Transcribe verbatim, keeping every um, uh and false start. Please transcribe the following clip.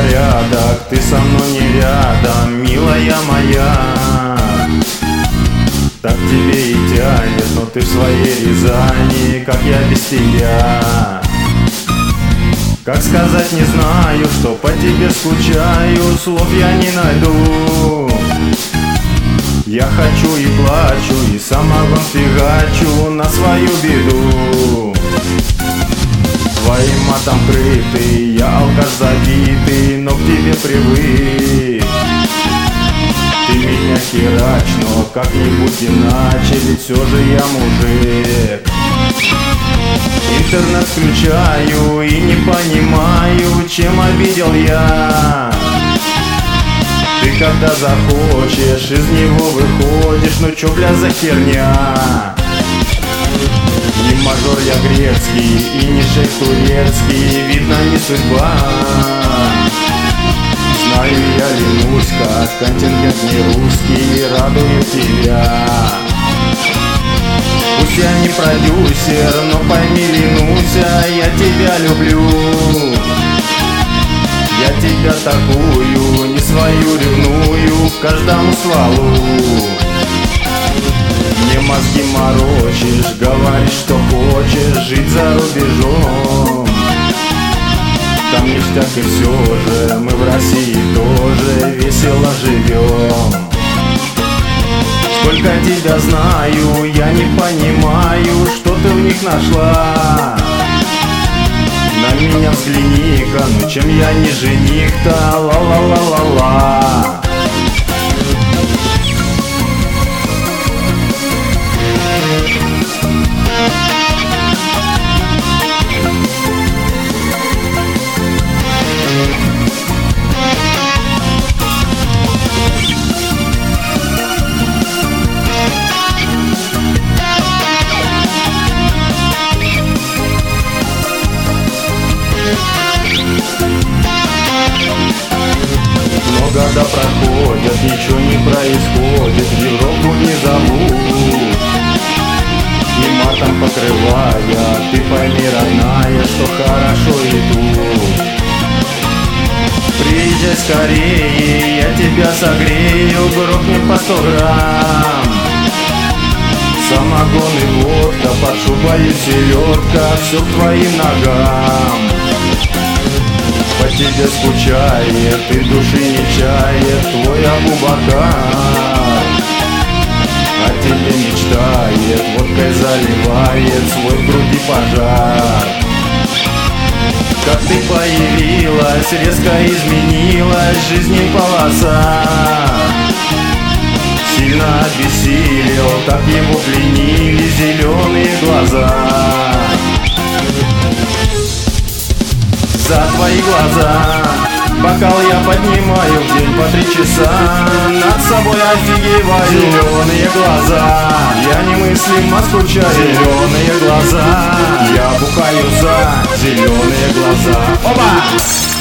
порядок, ты со мной не рядом, милая моя. Так тебе и тянет, но ты в своей Рязани, как я без тебя. Как сказать не знаю, что по тебе скучаю, слов я не найду. Я хочу и плачу, и самогон фигачу на свою беду. Твоим матом крытый, я алкаш забитый, но к тебе привык. Ты меня херач, но как-нибудь иначе, ведь все же я мужик. Интернет включаю и не понимаю, чем обидел я. Ты когда захочешь, из него выходишь, ну чё, бля, за херня? Не мажор я грецкий и не шейх турецкий, видно не судьба. Знаю я ленусь, как контингент не русский, радую тебя. Пусть я не продюсер, но пойми, ленуся, я тебя люблю. Я тебя такую, не свою ревную, к каждому стволу. Мне мозги морочишь, говоришь, что хочешь жить за рубежом. Там ништяк и все же, мы в России тоже весело живем. Сколько тебя знаю, я не понимаю, что ты в них нашла. На меня взгляни-ка, ну чем я не жених-то, ла-ла-ла-ла-ла. Но года проходят, ничего не происходит, в Европу не зовут. И матом покрывая, ты пойми, родная, что хорошо иду. Приезжай скорее, я тебя согрею, грохнем по сто грамм. Самогон и водка, под шубой селедка, все к твоим ногам. По тебе скучает, и души не чает твой Абу-Бакар. О тебе мечтает, водкой заливает свой в груди пожар. Как ты появилась, резко изменилась жизни полоса. Сильно обессилел, так его пленили зеленые глаза. За твои глаза бокал я поднимаю в день по три часа. Над собой офигеваю. Зеленые глаза, я немыслимо скучаю. Зеленые глаза, я бухаю за зеленые глаза. Опа!